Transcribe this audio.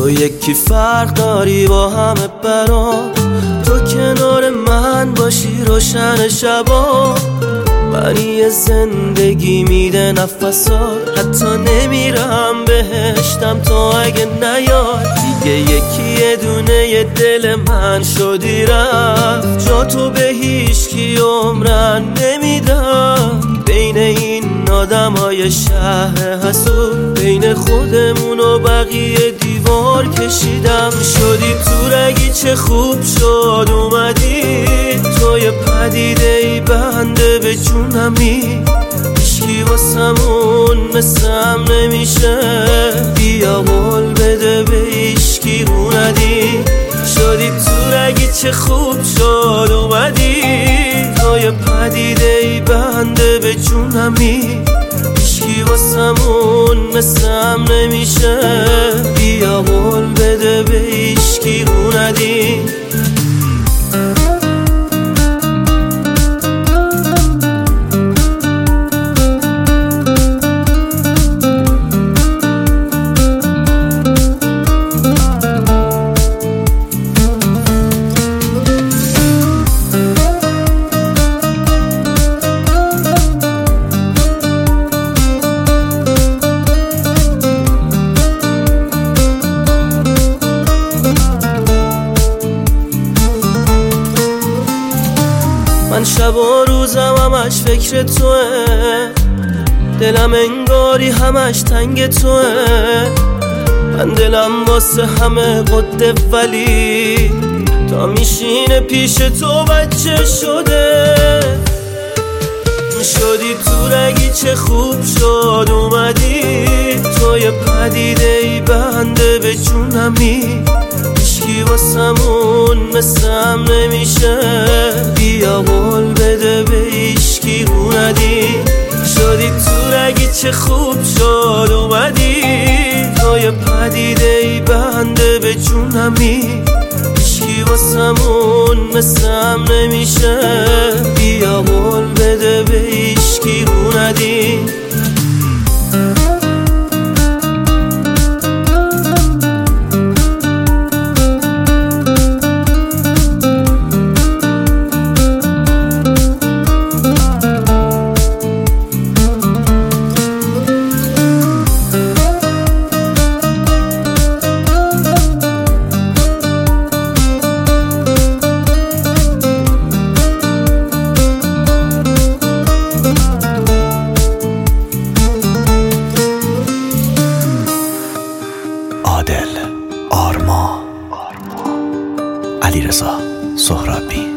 تو یکی فرق داری با همه برام، تو کنار من باشی روشن شبا، معنی زندگی میده نفسات، حتی نمیرم بهشتم تو اگه نیای. دیگه یکی دونه دل من شدی رفت، جا تو به هیچکی عمرن نمیدم. بین این آدم های شهر حسود، بین خودمون و بقیه دیوار کشیدم. شدی تو رگی چه خوب شد اومدی، توی پدیده ای بنده به جونمی، هیچکی واسمون مثلم نمیشه، بیا قول بده به هیچکی رو ندی. شدی تو رگی چه خوب شد اومدی، توی پدیده ای بنده به جونمی، هیچکی واسمون مثلم نمیشه، بیا قول بده به هیچکی رو ندی. من شب و روزم همش فکر توه، دلم انگاری همش تنگ توه. من دلم واسه همه قده ولی تا میشینه پیش تو بچه شده. شدی تو رگی چه خوب شد اومدی، توی پدیده ای بنده به جونمی، هیچکی واسمون مثلم نمیشه، بیا قول بده به هیچکی رو ندی. شدی تو رگی چه خوب شد اومدی، توی پدیده ای بنده به جونمی، هیچکی واسمون مثلم نمیشه، بیا قول بده به هیچکی رو ندی. عادل، آرما، علیرضا سهرابی.